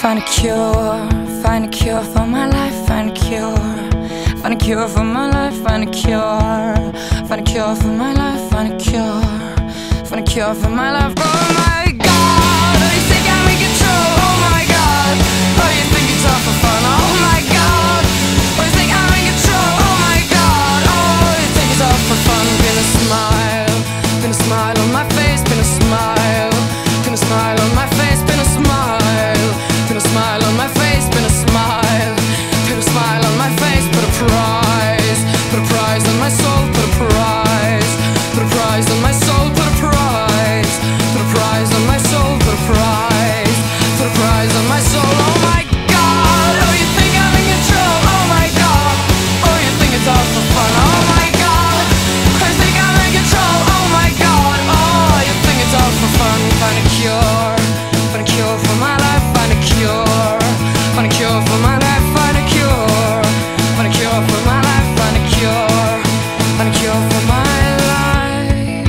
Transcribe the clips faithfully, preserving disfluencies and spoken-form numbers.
Find a cure, find a cure for my life, find a cure. Find a cure for my life, find a cure. Find a cure for my life, find a cure. Find a cure for my life, oh my God. Oh, you think I'm in control, oh my God. Oh, you think it's all for fun, oh my God. Oh, you think I'm in control, oh my God. Oh, you think it's all for fun. Pin a smile, pin a smile on my face, pin a smile. Pin a smile on my face, pin a smile. Pin a smile on my face, pin a smile. Put a smile on my face, put a prize. Put a prize on my soul, put a prize. Put a prize on my soul, put a prize. Put a prize on my soul, put a prize. Put a prize on my soul, oh my God. Oh, you think I'm in control, oh my God. Oh, you think it's all for fun, oh my God. Oh, you think I'm in control, oh my God. Oh, you think it's all for fun. Find a cure, find a cure for my life, find a cure. Find a cure for my life, find a cure. Find a cure for my life, find a cure. Find a cure for my life.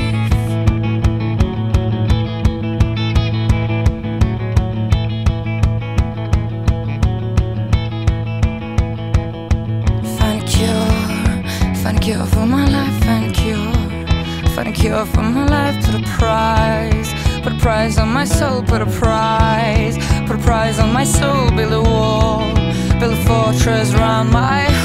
Find a cure, find a cure for my life, find a cure. Find a cure for my life, put a prize. Put a prize on my soul, put a prize. Put a prize on my soul, build a wall. Build a fortress around my